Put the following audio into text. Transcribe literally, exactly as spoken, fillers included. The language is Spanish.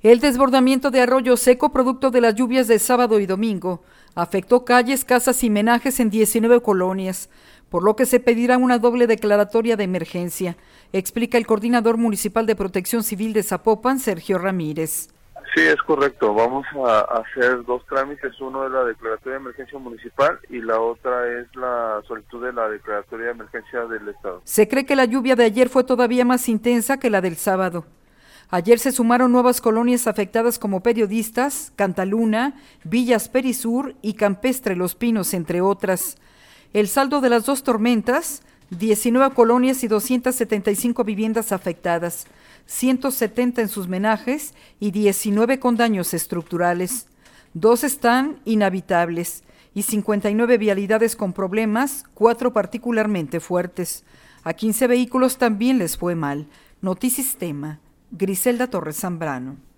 El desbordamiento de Arroyo Seco, producto de las lluvias de sábado y domingo, afectó calles, casas y menajes en diecinueve colonias, por lo que se pedirá una doble declaratoria de emergencia, explica el coordinador municipal de Protección Civil de Zapopan, Sergio Ramírez. Sí, es correcto. Vamos a hacer dos trámites. Uno es la declaratoria de emergencia municipal y la otra es la solicitud de la declaratoria de emergencia del Estado. Se cree que la lluvia de ayer fue todavía más intensa que la del sábado. Ayer se sumaron nuevas colonias afectadas como Periodistas, Cantaluna, Villas Perisur y Campestre Los Pinos, entre otras. El saldo de las dos tormentas, diecinueve colonias y doscientas setenta y cinco viviendas afectadas, ciento setenta en sus menajes y diecinueve con daños estructurales. Dos están inhabitables y cincuenta y nueve vialidades con problemas, cuatro particularmente fuertes. A quince vehículos también les fue mal. Notisistema. Griselda Torres Zambrano.